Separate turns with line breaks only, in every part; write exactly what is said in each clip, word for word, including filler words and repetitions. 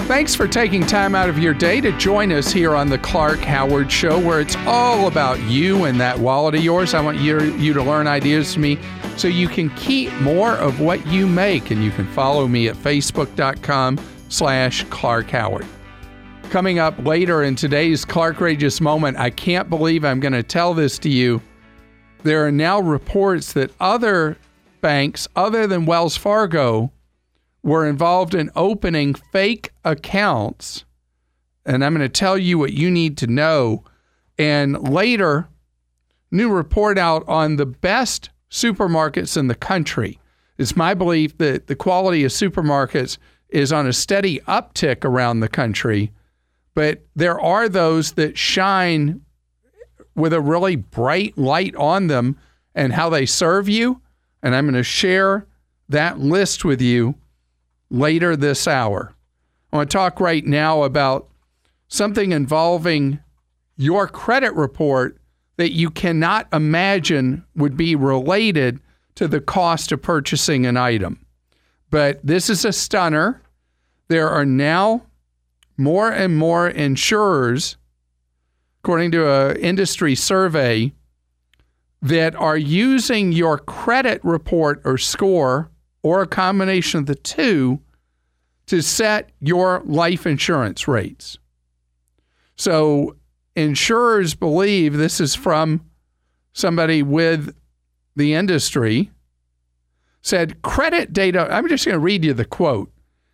Thanks for taking time out of your day to join us here on the Clark Howard Show, where it's all about you and that wallet of yours. I want you, you to learn ideas from me so you can keep more of what you make, and you can follow me at facebook.com slash Clark Howard. Coming up later in today's Clarkrageous Moment, I can't believe I'm going to tell this to you. There are now reports that other banks other than Wells Fargo were involved in opening fake accounts. And I'm going to tell you what you need to know. And later, new report out on the best supermarkets in the country. It's my belief that the quality of supermarkets is on a steady uptick around the country, but there are those that shine with a really bright light on them and how they serve you. And I'm going to share that list with you later this hour. I want to talk right now about something involving your credit report that you cannot imagine would be related to the cost of purchasing an item. But this is a stunner. There are now more and more insurers, according to an industry survey, that are using your credit report or score, or a combination of the two, to set your life insurance rates. So insurers believe, this is from somebody with the industry, said credit data, I'm just going to read you the quote.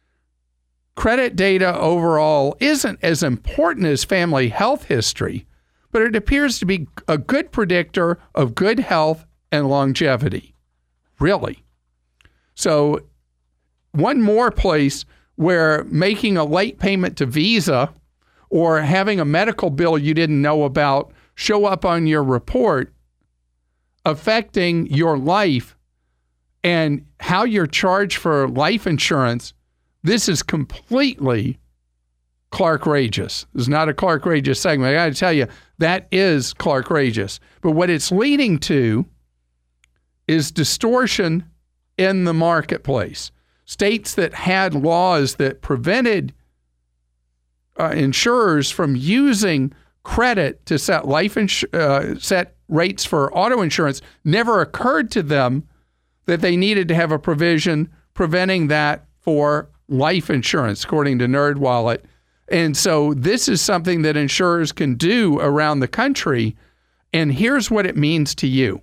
Credit data overall isn't as important as family health history, but it appears to be a good predictor of good health and longevity. Really? So one more place where making a late payment to Visa or having a medical bill you didn't know about show up on your report affecting your life and how you're charged for life insurance, this is completely Clarkrageous. This is not a Clarkrageous segment. I got to tell you, that is Clarkrageous. But what it's leading to is distortion in the marketplace. States that had laws that prevented uh, insurers from using credit to set life ins- uh, set rates for auto insurance never occurred to them that they needed to have a provision preventing that for life insurance, according to NerdWallet. And so this is something that insurers can do around the country. And here's what it means to you.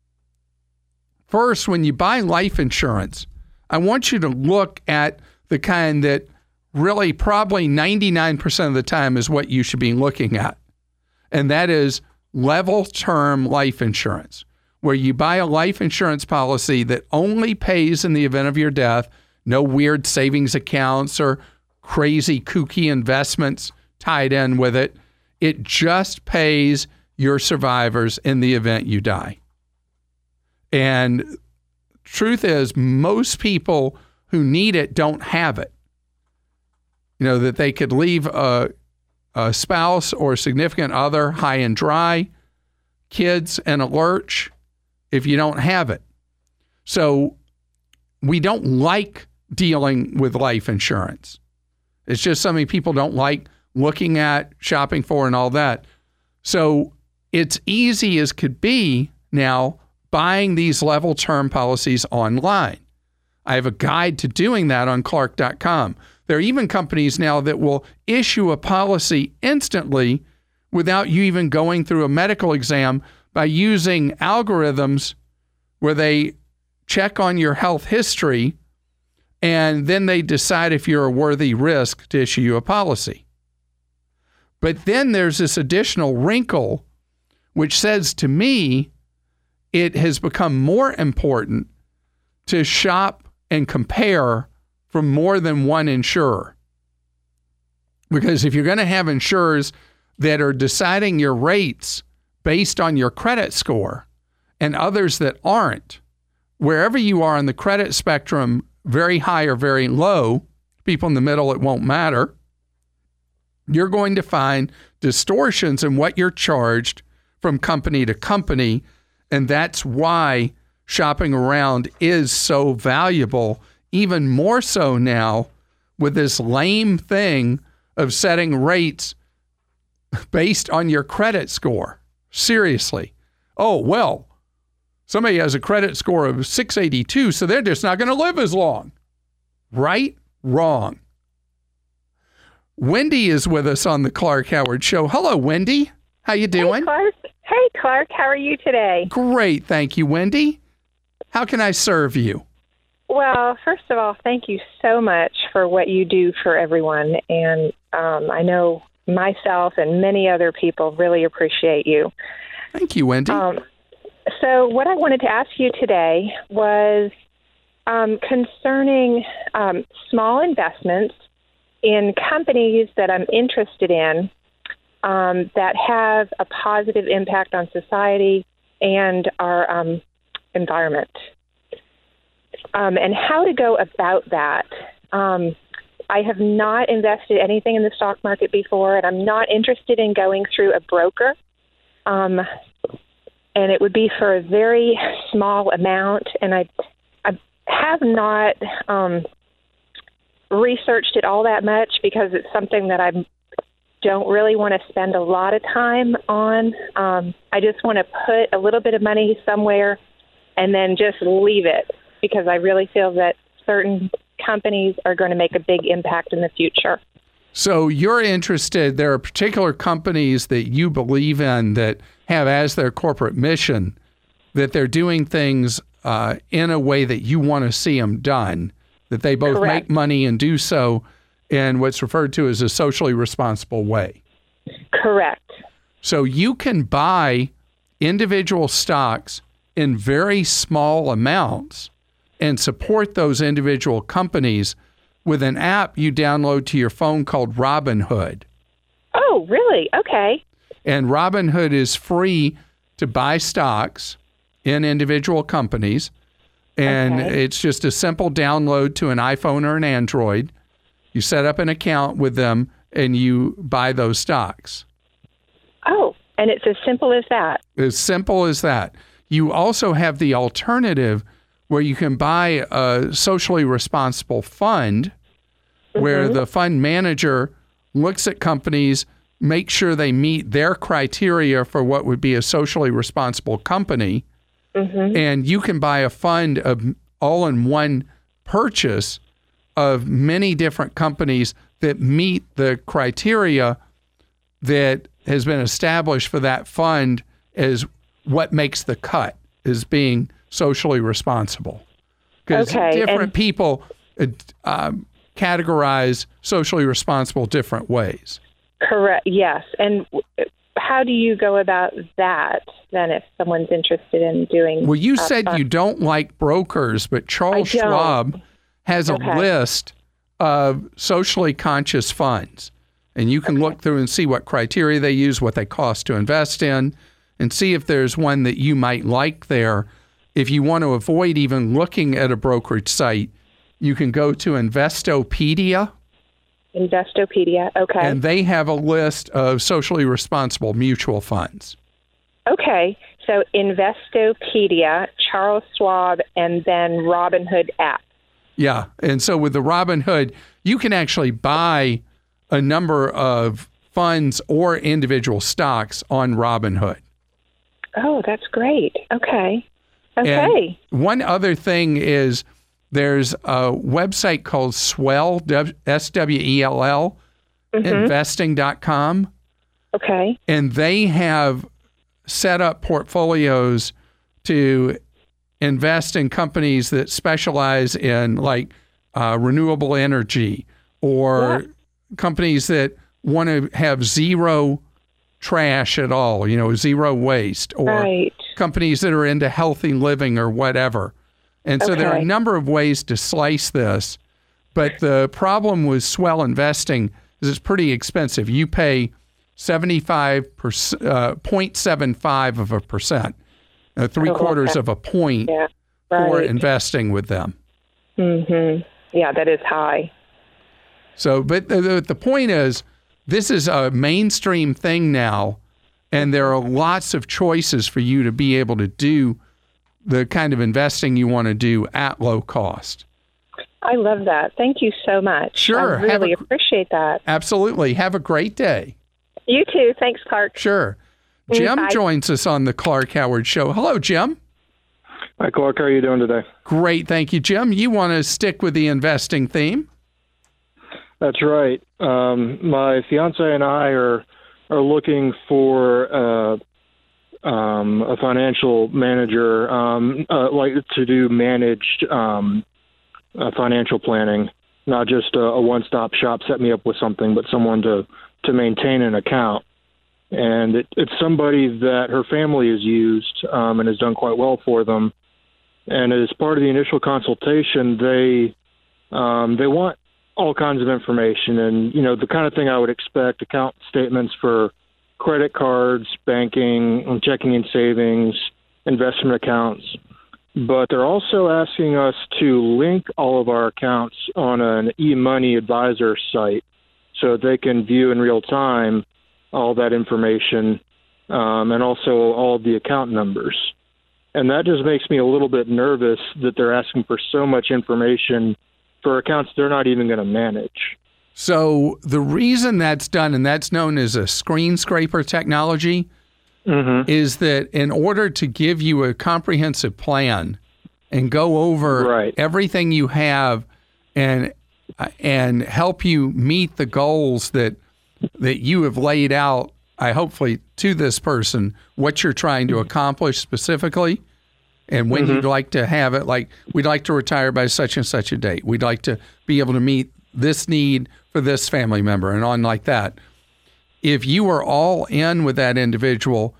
First, when you buy life insurance, I want you to look at the kind that really probably ninety-nine percent of the time is what you should be looking at. And that is level term life insurance, where you buy a life insurance policy that only pays in the event of your death, no weird savings accounts or crazy kooky investments tied in with it. It just pays your survivors in the event you die. And truth is, most people who need it don't have it. You know, that they could leave a, a spouse or significant other high and dry, kids in a lurch if you don't have it. So we don't like dealing with life insurance. It's just something people don't like looking at, shopping for, and all that. So it's easy as could be now buying these level term policies online. I have a guide to doing that on Clark dot com. There are even companies now that will issue a policy instantly without you even going through a medical exam by using algorithms where they check on your health history and then they decide if you're a worthy risk to issue you a policy. But then there's this additional wrinkle which says to me it has become more important to shop and compare from more than one insurer. Because if you're going to have insurers that are deciding your rates based on your credit score and others that aren't, wherever you are on the credit spectrum, very high or very low, people in the middle, it won't matter, you're going to find distortions in what you're charged from company to company. And that's why shopping around is so valuable, even more so now with this lame thing of setting rates based on your credit score. Seriously. Oh, well, somebody has a credit score of six eighty-two, so they're just not going to live as long. Right? Wrong. Wendy is with us on the Clark Howard Show. Hello, Wendy. How you doing?
Hey, Clark. Hey, Clark. How are you today?
Great. Thank you, Wendy. How can I serve you?
Well, first of all, thank you so much for what you do for everyone. And um, I know myself and many other people really appreciate you.
Thank you, Wendy.
Um, so what I wanted to ask you today was um, concerning um, small investments in companies that I'm interested in um, that have a positive impact on society and our um, environment, um, and how to go about that. Um, I have not invested anything in the stock market before, and I'm not interested in going through a broker. Um, and it would be for a very small amount, and I, I have not um, researched it all that much because it's something that I don't really want to spend a lot of time on. Um, I just want to put a little bit of money somewhere and then just leave it, because I really feel that certain companies are going to make a big impact in the future.
So you're interested, there are particular companies that you believe in that have as their corporate mission that they're doing things uh, in a way that you want to see them done, that they both
Correct.
make money and do so in what's referred to as a socially responsible way.
Correct.
So you can buy individual stocks in very small amounts and support those individual companies with an app you download to your phone called Robinhood.
Oh, really? Okay.
And Robinhood is free to buy stocks in individual companies. And
Okay.
it's just a simple download to an iPhone or an Android. You set up an account with them and you buy those stocks.
Oh, and it's as simple as that.
As simple as that. You also have the alternative where you can buy a socially responsible fund, mm-hmm. where the fund manager looks at companies, makes sure they meet their criteria for what would be a socially responsible company, mm-hmm. and you can buy a fund of all in one purchase of many different companies that meet the criteria that has been established for that fund as what makes the cut, as being socially responsible. Because
okay,
different
and-
people uh, um, categorize socially responsible different ways.
Correct. Yes. And how do you go about that then if someone's interested in doing...
Well, you
uh,
said
fund-
you don't like brokers, but Charles
I don't.
Schwab has a
Okay.
list of socially conscious funds. And you can
Okay.
look through and see what criteria they use, what they cost to invest in, and see if there's one that you might like there. If you want to avoid even looking at a brokerage site, you can go to Investopedia.
Investopedia. Okay.
And they have a list of socially responsible mutual funds.
Okay. So Investopedia, Charles Schwab, and then Robinhood app.
Yeah. And so with the Robinhood, you can actually buy a number of funds or individual stocks on Robinhood.
Oh, that's great. Okay. Okay.
And one other thing is there's a website called Swell, S W E L L,
mm-hmm.
investing dot com.
Okay.
And they have set up portfolios to invest in companies that specialize in like uh, renewable energy, or
yeah.
companies that want to have zero trash at all, you know, zero waste, or
right.
companies that are into healthy living or whatever. And so
okay.
there are a number of ways to slice this. But the problem with Swell investing is it's pretty expensive. You pay seventy-five percent, uh, zero point seven five of a percent, uh, three
oh,
quarters
okay.
of a point
yeah. right.
for investing with them.
Mm-hmm. Yeah, that is high.
So, but the, the, the point is, this is a mainstream thing now, and there are lots of choices for you to be able to do the kind of investing you want to do at low cost.
I love that. Thank you so much.
Sure.
I really
a,
appreciate that.
Absolutely. Have a great day.
You too. Thanks, Clark.
Sure. Jim
Bye.
joins us on the Clark Howard Show. Hello, Jim.
Hi, Clark. How are you doing today?
Great. Thank you, Jim. You want to stick with the investing theme?
That's right. Um, my fiance and I are are looking for uh, um, a financial manager, um, uh, like to do managed um, uh, financial planning, not just a, a one-stop shop, set me up with something, but someone to, to maintain an account. And it, it's somebody that her family has used um, and has done quite well for them. And as part of the initial consultation, they um, they want all kinds of information, and you know the kind of thing I would expect: account statements for credit cards, banking, checking and savings, investment accounts. But they're also asking us to link all of our accounts on an e-money advisor site, so they can view in real time all that information, um, and also all the account numbers. And that just makes me a little bit nervous that they're asking for so much information for accounts they're not even going to manage.
So the reason that's done, and that's known as a screen scraper technology, mm-hmm. is that in order to give you a comprehensive plan and go over
right.
everything you have and and help you meet the goals that that you have laid out, I hopefully to this person, what you're trying to accomplish specifically and when mm-hmm. you'd like to have it. Like, we'd like to retire by such and such a date. We'd like to be able to meet this need for this family member and on like that. If you are all in with that individual,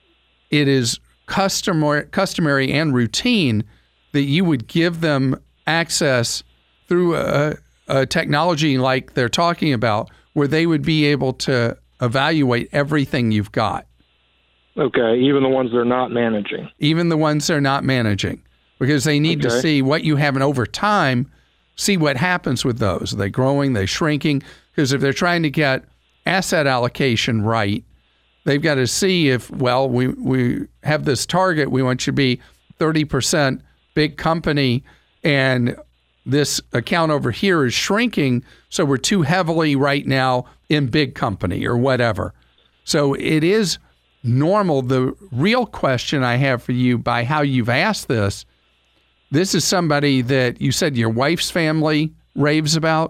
it is customary, customary and routine that you would give them access through a, a technology like they're talking about, where they would be able to evaluate everything you've got.
Okay, even the ones they're not managing.
Even the ones they're not managing, because they need okay. to see what you have, and over time, see what happens with those. Are they growing? Are they shrinking? Because if they're trying to get asset allocation right, they've got to see if, well, we, we have this target. We want you to be thirty percent big company, and this account over here is shrinking, so we're too heavily right now in big company or whatever. So it is normal. The real question I have for you, by how you've asked this, this is somebody that you said your wife's family raves about?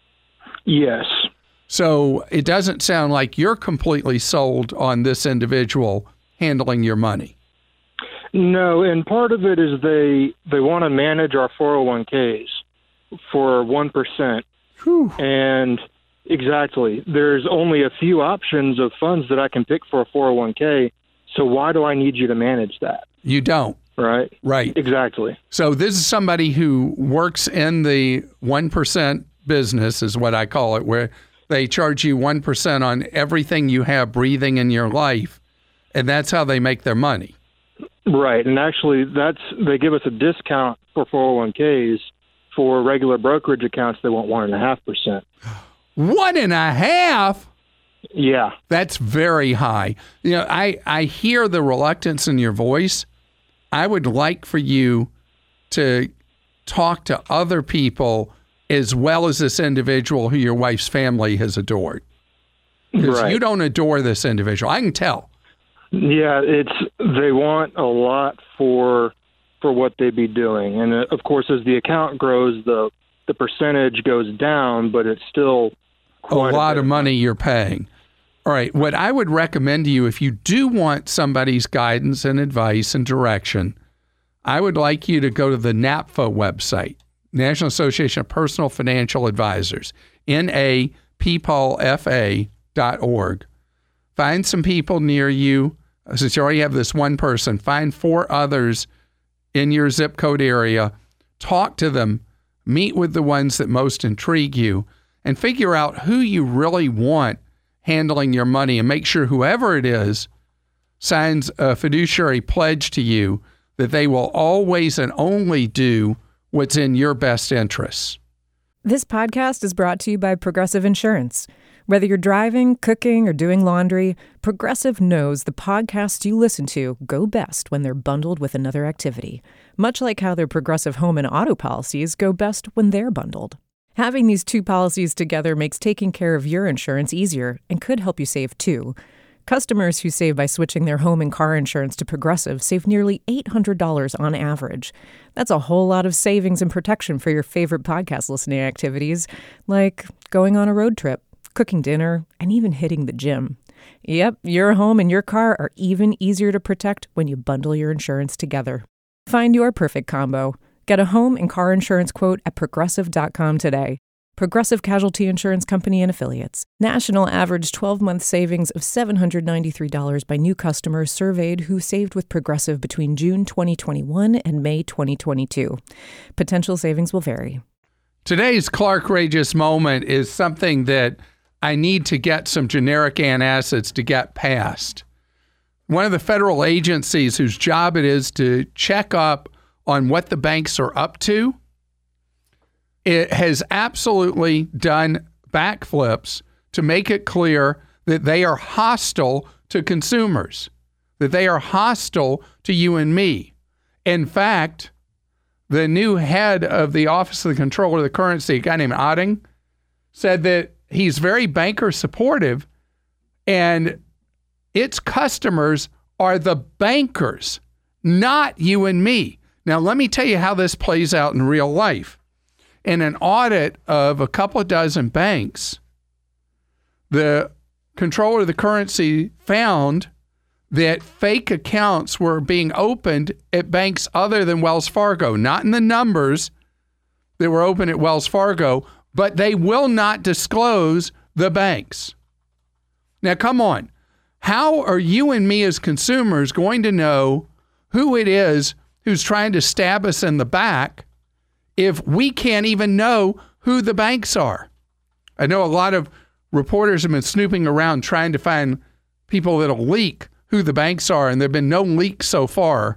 Yes.
So it doesn't sound like you're completely sold on this individual handling your money.
No, and part of it is they they want to manage our four oh one k's for one percent.
Whew.
And exactly, there's only a few options of funds that I can pick for a four oh one k, so why do I need you to manage that?
You don't.
Right?
Right.
Exactly.
So this is somebody who works in the one percent business, is what I call it, where they charge you one percent on everything you have breathing in your life, and that's how they make their money.
Right, and actually, that's they give us a discount for four oh one k's. For regular brokerage accounts, they want one and a half percent.
One and a half?
Yeah,
that's very high. You know, I I hear the reluctance in your voice. I would like for you to talk to other people as well as this individual who your wife's family has adored. Because
right.
you don't adore this individual. I can tell.
Yeah, it's they want a lot for for what they'd be doing, and uh, of course, as the account grows, the the percentage goes down, but it's still quite
a lot
a
of money you're paying. All right, what I would recommend to you, if you do want somebody's guidance and advice and direction, I would like you to go to the NAPFA website, National Association of Personal Financial Advisors, N A P P A L F A dot org. Find some people near you. Since you already have this one person, find four others in your zip code area, talk to them, meet with the ones that most intrigue you, and figure out who you really want handling your money, and make sure whoever it is signs a fiduciary pledge to you that they will always and only do what's in your best interests.
This podcast is brought to you by Progressive Insurance. Whether you're driving, cooking, or doing laundry, Progressive knows the podcasts you listen to go best when they're bundled with another activity, much like how their Progressive home and auto policies go best when they're bundled. Having these two policies together makes taking care of your insurance easier and could help you save too. Customers who save by switching their home and car insurance to Progressive save nearly eight hundred dollars on average. That's a whole lot of savings and protection for your favorite podcast listening activities, like going on a road trip, cooking dinner, and even hitting the gym. Yep, your home and your car are even easier to protect when you bundle your insurance together. Find your perfect combo. Get a home and car insurance quote at progressive dot com today. Progressive Casualty Insurance Company and Affiliates. National average twelve-month savings of seven hundred ninety-three dollars by new customers surveyed who saved with Progressive between June twenty twenty-one and May twenty twenty-two. Potential savings will vary.
Today's Clark-rageous moment is something that I need to get some generic antacids to get past. One of the federal agencies whose job it is to check up on what the banks are up to, it has absolutely done backflips to make it clear that they are hostile to consumers, that they are hostile to you and me. In fact, the new head of the Office of the Comptroller of the Currency, a guy named Otting, said that he's very banker supportive and its customers are the bankers, not you and me. Now, let me tell you how this plays out in real life. In an audit of a couple of dozen banks, the Comptroller of the Currency found that fake accounts were being opened at banks other than Wells Fargo, not in the numbers that were open at Wells Fargo, but they will not disclose the banks. Now, come on. How are you and me as consumers going to know who it is who's trying to stab us in the back if we can't even know who the banks are? I know a lot of reporters have been snooping around trying to find people that'll leak who the banks are, and there have been no leaks so far.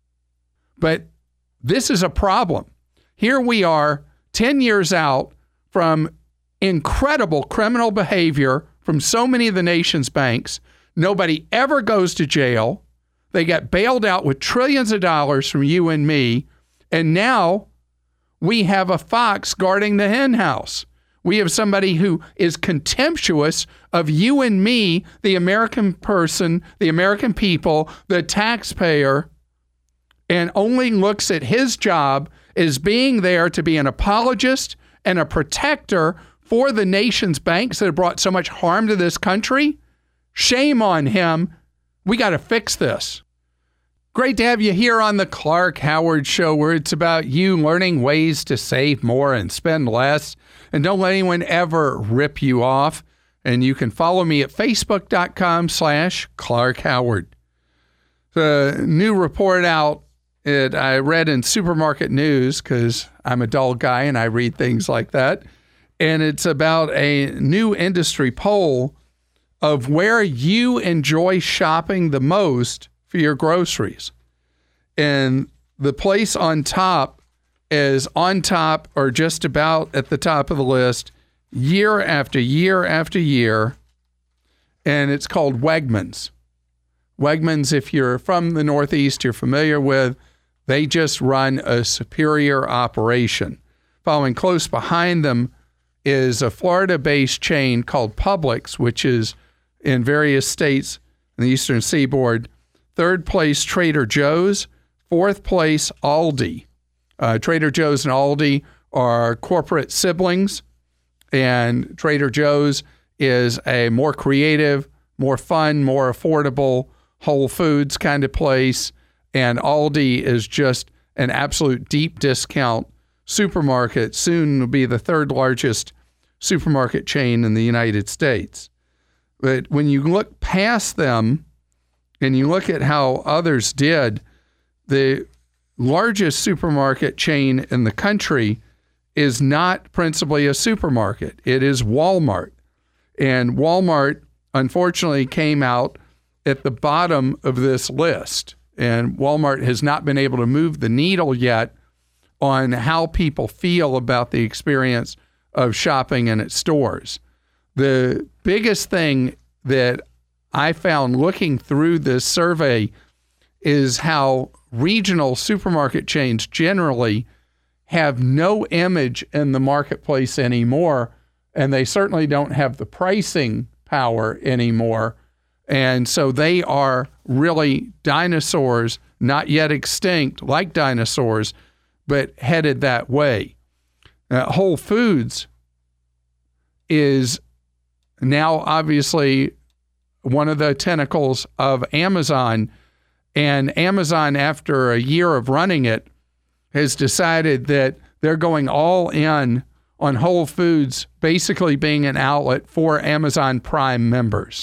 But this is a problem. Here we are, ten years out from incredible criminal behavior from so many of the nation's banks. Nobody ever goes to jail. They get bailed out with trillions of dollars from you and me. And now we have a fox guarding the hen house. We have somebody who is contemptuous of you and me, the American person, the American people, the taxpayer, and only looks at his job as being there to be an apologist and a protector for the nation's banks that have brought so much harm to this country. Shame on him. We got to fix this. Great to have you here on the Clark Howard Show, where it's about you learning ways to save more and spend less. And don't let anyone ever rip you off. And you can follow me at facebook.com slash Clark Howard. The new report out that I read in Supermarket News, because I'm a dull guy and I read things like that. And it's about a new industry poll of where you enjoy shopping the most for your groceries. And the place on top is on top or just about at the top of the list year after year after year. And it's called Wegmans. Wegmans, if you're from the Northeast, you're familiar with, they just run a superior operation. Following close behind them is a Florida-based chain called Publix, which is in various states in the Eastern Seaboard. Third place, Trader Joe's. Fourth place, Aldi. Uh, Trader Joe's and Aldi are corporate siblings, and Trader Joe's is a more creative, more fun, more affordable Whole Foods kind of place, and Aldi is just an absolute deep discount supermarket, soon will be the third largest supermarket chain in the United States. But when you look past them and you look at how others did, the largest supermarket chain in the country is not principally a supermarket. It is Walmart. And Walmart, unfortunately, came out at the bottom of this list. And Walmart has not been able to move the needle yet on how people feel about the experience of shopping in its stores. The biggest thing that I found looking through this survey is how regional supermarket chains generally have no image in the marketplace anymore, and they certainly don't have the pricing power anymore. And so they are really dinosaurs, not yet extinct like dinosaurs, but headed that way. Uh, Whole Foods is now obviously one of the tentacles of Amazon, and Amazon, after a year of running it, has decided that they're going all in on Whole Foods basically being an outlet for Amazon Prime members.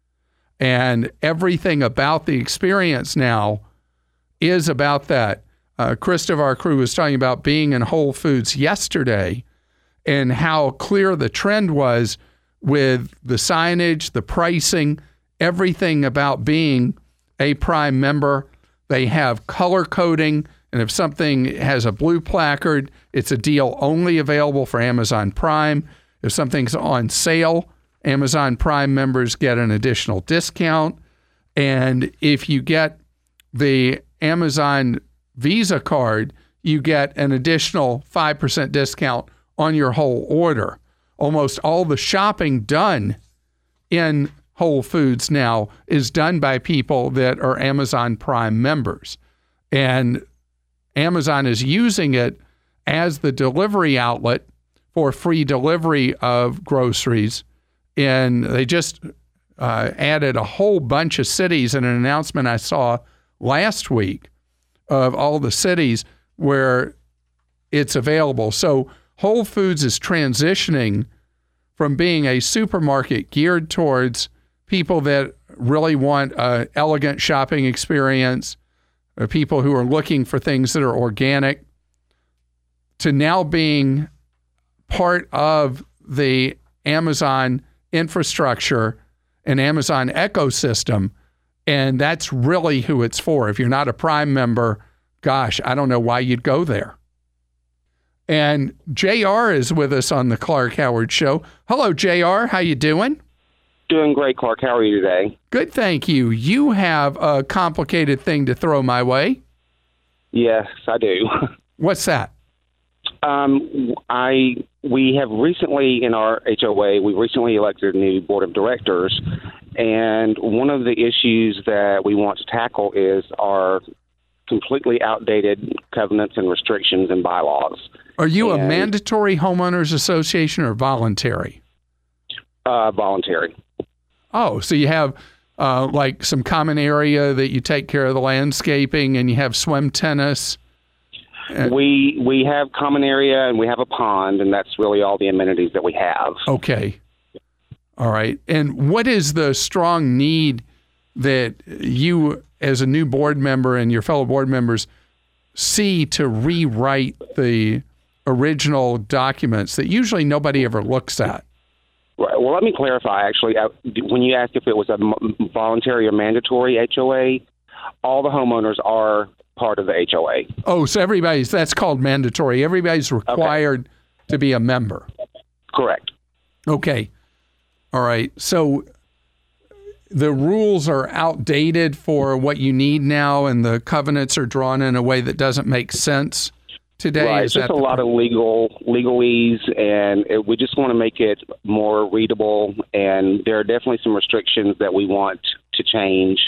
And everything about the experience now is about that. Uh, Krista of our crew was talking about being in Whole Foods yesterday and how clear the trend was with the signage, the pricing, everything about being a Prime member. They have color coding, and if something has a blue placard, it's a deal only available for Amazon Prime. If something's on sale, Amazon Prime members get an additional discount. And if you get the Amazon Visa card, you get an additional five percent discount on your whole order. Almost all the shopping done in Whole Foods now is done by people that are Amazon Prime members. And Amazon is using it as the delivery outlet for free delivery of groceries. And they just uh, added a whole bunch of cities in an announcement I saw last week of all the cities where it's available. So Whole Foods is transitioning from being a supermarket geared towards people that really want an elegant shopping experience, or people who are looking for things that are organic, to now being part of the Amazon infrastructure and Amazon ecosystem. And that's really who it's for. If you're not a Prime member, gosh, I don't know why you'd go there. And J R is with us on the Clark Howard Show. Hello, J R. How you doing?
Doing great, Clark. How are you today?
Good, thank you. You have a complicated thing to throw my way.
Yes, I do.
What's that?
Um, I we have recently in our H O A we recently elected a new board of directors, and one of the issues that we want to tackle is our completely outdated covenants and restrictions and bylaws.
Are you
and,
a mandatory homeowners association or voluntary?
Uh, voluntary.
Oh, so you have uh, like some common area that you take care of the landscaping, and you have swim tennis.
We we have common area and we have a pond, and that's really all the amenities that we have.
Okay. All right. And what is the strong need that you, as a new board member and your fellow board members, see to rewrite the original documents that usually nobody ever looks at?
Well, let me clarify, actually. When you asked if it was a voluntary or mandatory H O A, all the homeowners are part of the H O A.
Oh, so everybody's, that's called mandatory. Everybody's required okay. to be a member.
Correct.
Okay. All right. So the rules are outdated for what you need now, and the covenants are drawn in a way that doesn't make sense today.
Right.
Is
it's just a lot
problem?
of legal legalese, and it, we just want to make it more readable, and there are definitely some restrictions that we want to change.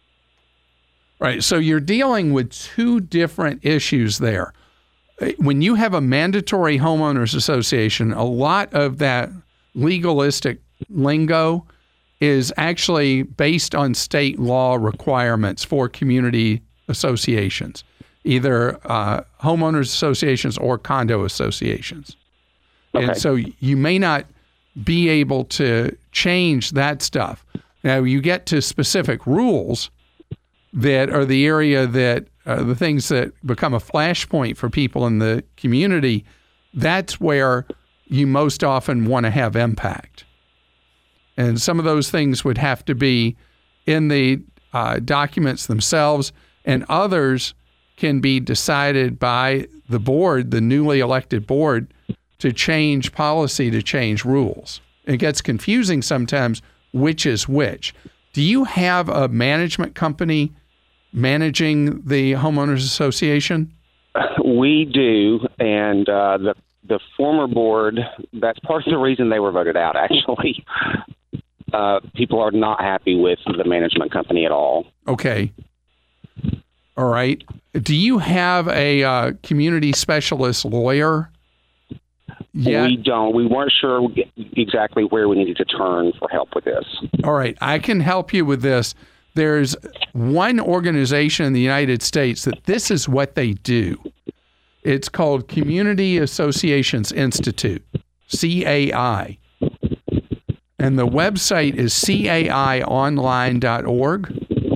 Right. So you're dealing with two different issues there. When you have a mandatory homeowners association, a lot of that legalistic lingo is actually based on state law requirements for community associations, either uh, homeowners associations or condo associations. Okay. And so you may not be able to change that stuff. Now, you get to specific rules that are the area that are the things that become a flashpoint for people in the community. That's where you most often want to have impact. And some of those things would have to be in the uh, documents themselves, and others can be decided by the board, the newly elected board, to change policy, to change rules. It gets confusing sometimes which is which. Do you have a management company managing the homeowners association?
We do, and uh, the the former board, that's part of the reason they were voted out, actually. Uh, people are not happy with the management company at all.
Okay. All right. Do you have a uh, community specialist lawyer yet?
We don't. We weren't sure exactly where we needed to turn for help with this.
All right. I can help you with this. There's one organization in the United States that this is what they do. It's called Community Associations Institute, C A I. And the website is C A I online dot org.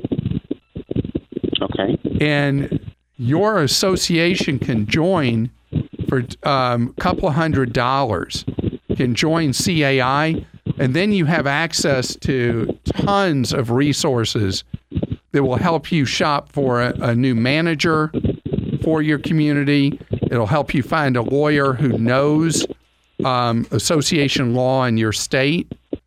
Okay.
And your association can join for um, a couple of hundred dollars. Can join C A I, and then you have access to tons of resources that will help you shop for a, a new manager for your community. It'll help you find a lawyer who knows um, association law in your state.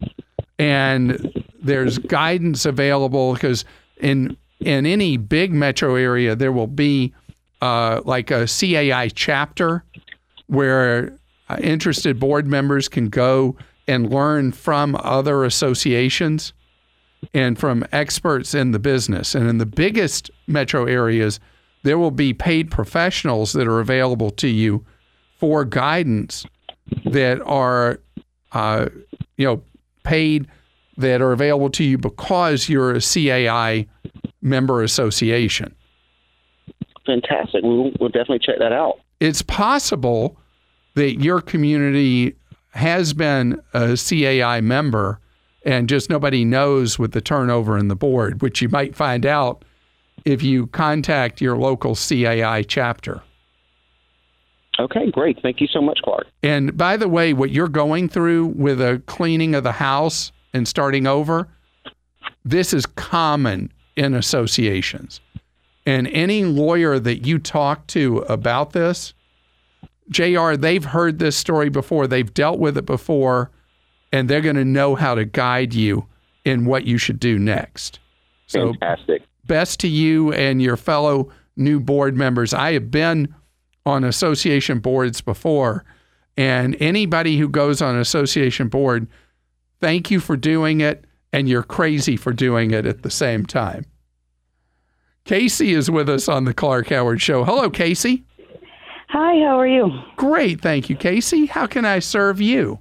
And there's guidance available because in in any big metro area, there will be uh, like a C A I chapter where uh, interested board members can go and learn from other associations and from experts in the business. And in the biggest metro areas, there will be paid professionals that are available to you for guidance that are, uh, you know, paid, that are available to you because you're a C A I member association.
Fantastic. We'll, we'll definitely check that out.
It's possible that your community has been a C A I member and just nobody knows with the turnover in the board, which you might find out if you contact your local C A I chapter.
Okay, great. Thank you so much, Clark.
And by the way, what you're going through with a cleaning of the house and starting over, this is common in associations. And any lawyer that you talk to about this, J R, they've heard this story before, they've dealt with it before, and they're going to know how to guide you in what you should do next. So,
fantastic.
Best to you and your fellow new board members. I have been on association boards before, and anybody who goes on an association board, thank you for doing it, and you're crazy for doing it at the same time. Casey is with us on the Clark Howard Show. Hello, Casey.
Hi, how are you?
Great, thank you, Casey. How can I serve you?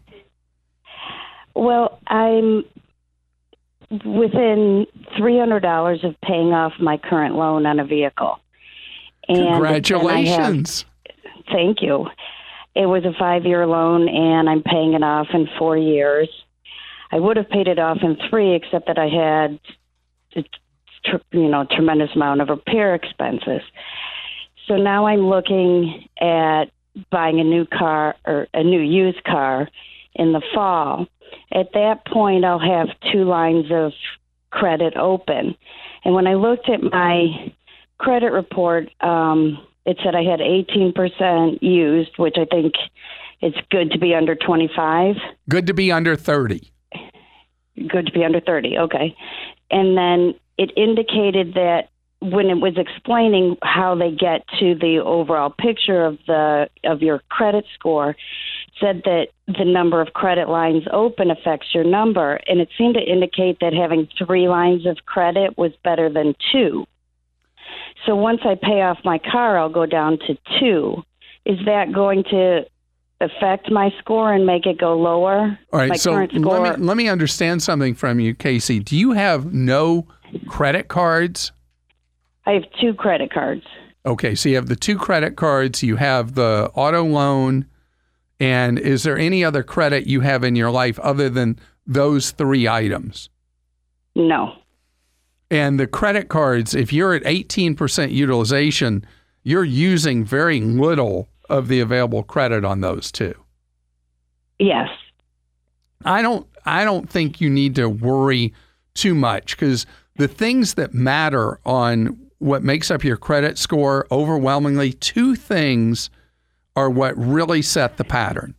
Well, I'm within three hundred dollars of paying off my current loan on a vehicle. And
Congratulations.
Have, thank you. It was a five-year loan, and I'm paying it off in four years. I would have paid it off in three, except that I had, you know, tremendous amount of repair expenses. So now I'm looking at buying a new car or a new used car in the fall. At that point, I'll have two lines of credit open. And when I looked at my credit report, um, it said I had eighteen percent used, which I think it's good to be under twenty-five.
Good to be under thirty.
Good to be under thirty, okay. And then it indicated that when it was explaining how they get to the overall picture of the of your credit score, said that the number of credit lines open affects your number, and it seemed to indicate that having three lines of credit was better than two. So once I pay off my car, I'll go down to two. Is that going to affect my score and make it go lower?
All right,
my
so
current score?
let me let me understand something from you, Casey. Do you have no credit cards?
I have two credit cards.
Okay, so you have the two credit cards, you have the auto loan, and is there any other credit you have in your life other than those three items?
No.
And the credit cards, if you're at eighteen percent utilization, you're using very little of the available credit on those two.
Yes.
I don't I don't think you need to worry too much, because the things that matter on what makes up your credit score, overwhelmingly, two things are what really set the pattern.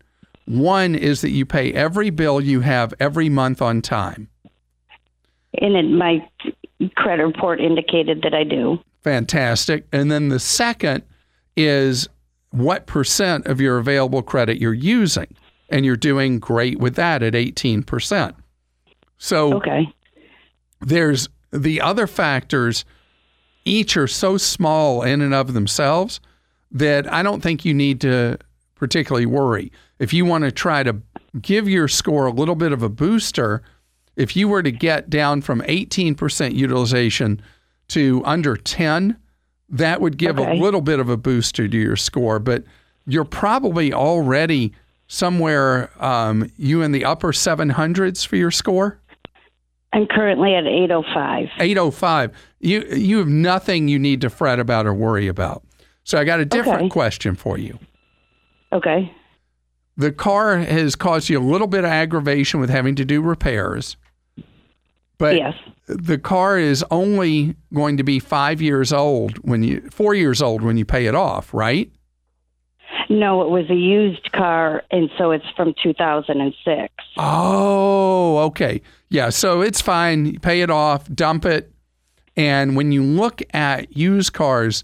One is that you pay every bill you have every month on time.
And it, my credit report indicated that I do.
Fantastic. And then the second is what percent of your available credit you're using. And you're doing great with that at eighteen percent. So
okay.
There's the other factors, each are so small in and of themselves that I don't think you need to particularly worry. If you want to try to give your score a little bit of a booster, if you were to get down from eighteen percent utilization to under ten, that would give
okay.
a little bit of a booster to your score. But you're probably already somewhere, um, you in the upper seven hundreds for your score?
I'm currently at eight oh five.
eight oh five. You, you have nothing you need to fret about or worry about. So I got a different
okay.
question for you.
Okay.
The car has caused you a little bit of aggravation with having to do repairs. But
yes.
the car is only going to be five years old when you, four years old when you pay it off, right?
No, it was a used car, and so it's from two thousand six.
Oh, okay. Yeah, so it's fine. You pay it off, dump it. And when you look at used cars,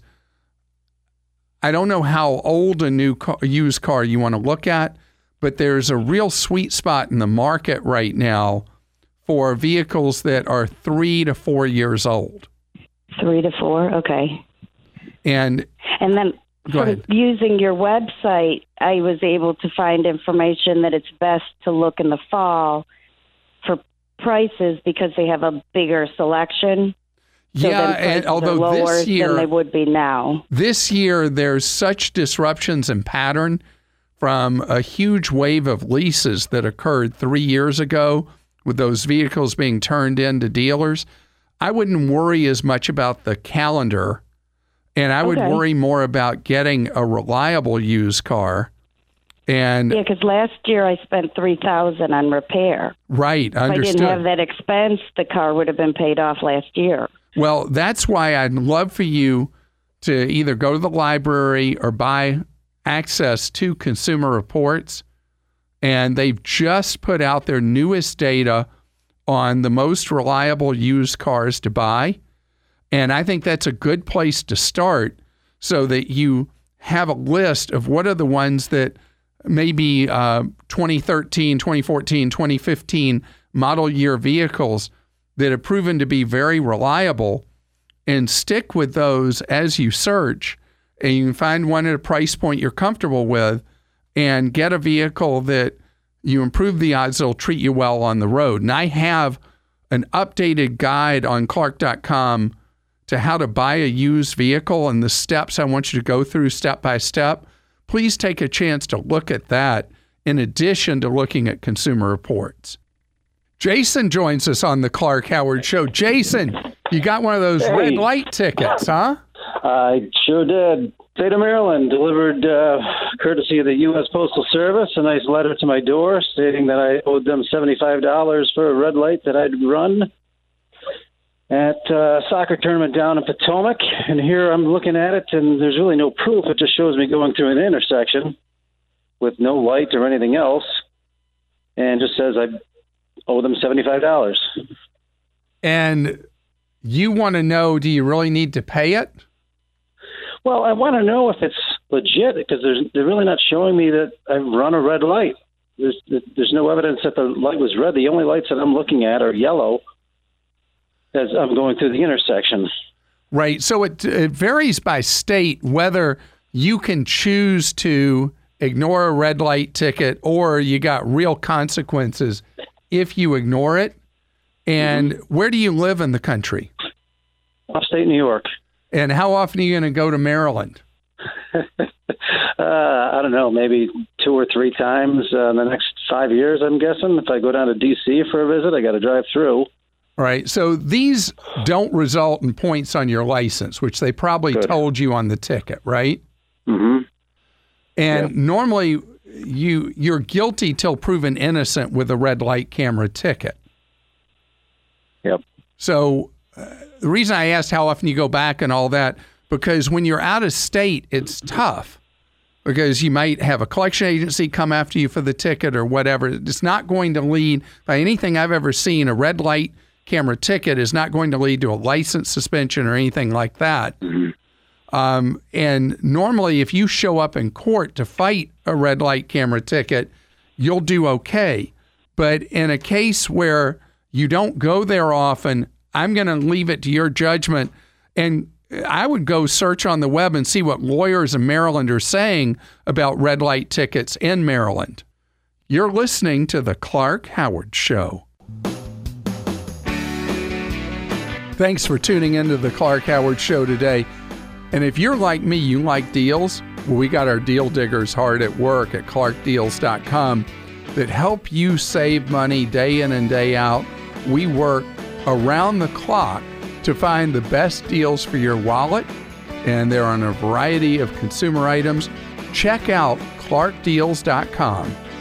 I don't know how old a new car, used car you want to look at, but there's a real sweet spot in the market right now for vehicles that are three to four years old.
Three to four, okay.
And
and then
go ahead.
Using your website, I was able to find information that it's best to look in the fall for prices because they have a bigger selection. So
yeah,
then prices
and although
are lower
this year
than they would be now.
This year there's such disruptions in pattern from a huge wave of leases that occurred three years ago with those vehicles being turned into dealers. I wouldn't worry as much about the calendar, and I would
okay.
worry more about getting a reliable used car. And
yeah, because last year I spent three thousand dollars on repair.
Right, understood.
If I didn't have that expense, the car would have been paid off last year.
Well, that's why I'd love for you to either go to the library or buy access to Consumer Reports. And they've just put out their newest data on the most reliable used cars to buy. And I think that's a good place to start so that you have a list of what are the ones that maybe uh, twenty thirteen, twenty fourteen, twenty fifteen model year vehicles that have proven to be very reliable, and stick with those as you search. And you can find one at a price point you're comfortable with and get a vehicle that you improve the odds it'll treat you well on the road. And I have an updated guide on Clark dot com to how to buy a used vehicle and the steps I want you to go through step by step. Please take a chance to look at that in addition to looking at Consumer Reports. Jason joins us on the Clark Howard Show. Jason, you got one of those
hey.
red light tickets, huh?
I sure did. State of Maryland delivered, uh, courtesy of the U S Postal Service, a nice letter to my door stating that I owed them seventy-five dollars for a red light that I'd run at a soccer tournament down in Potomac. And here I'm looking at it, and there's really no proof. It just shows me going through an intersection with no light or anything else, and just says I owe them seventy-five dollars.
And you want to know, do you really need to pay it?
Well, I want to know if it's legit because there's, they're really not showing me that I've run a red light. There's, there's no evidence that the light was red. The only lights that I'm looking at are yellow as I'm going through the intersection.
Right. So it, it varies by state whether you can choose to ignore a red light ticket or you got real consequences if you ignore it. And mm-hmm. where do you live in the country?
Upstate New York.
And how often are you going to go to Maryland?
uh, I don't know, maybe two or three times uh, in the next five years, I'm guessing. If I go down to D C for a visit, I got to drive through.
All right. So these don't result in points on your license, which they probably
Good.
told you on the ticket, right?
Mm-hmm.
And
yep.
normally you, you're guilty till proven innocent with a red light camera ticket.
Yep.
So uh, the reason I asked how often you go back and all that, because when you're out of state, it's tough because you might have a collection agency come after you for the ticket or whatever. It's not going to lead, by anything I've ever seen, a red light camera ticket is not going to lead to a license suspension or anything like that. Mm-hmm. Um, and normally, if you show up in court to fight a red light camera ticket, you'll do okay. But in a case where you don't go there often, I'm going to leave it to your judgment. And I would go search on the web and see what lawyers in Maryland are saying about red light tickets in Maryland. You're listening to The Clark Howard Show. Thanks for tuning into The Clark Howard Show today. And if you're like me, you like deals, well, we got our deal diggers hard at work at clark deals dot com that help you save money day in and day out. We work around the clock to find the best deals for your wallet, and they're on a variety of consumer items. Check out clark deals dot com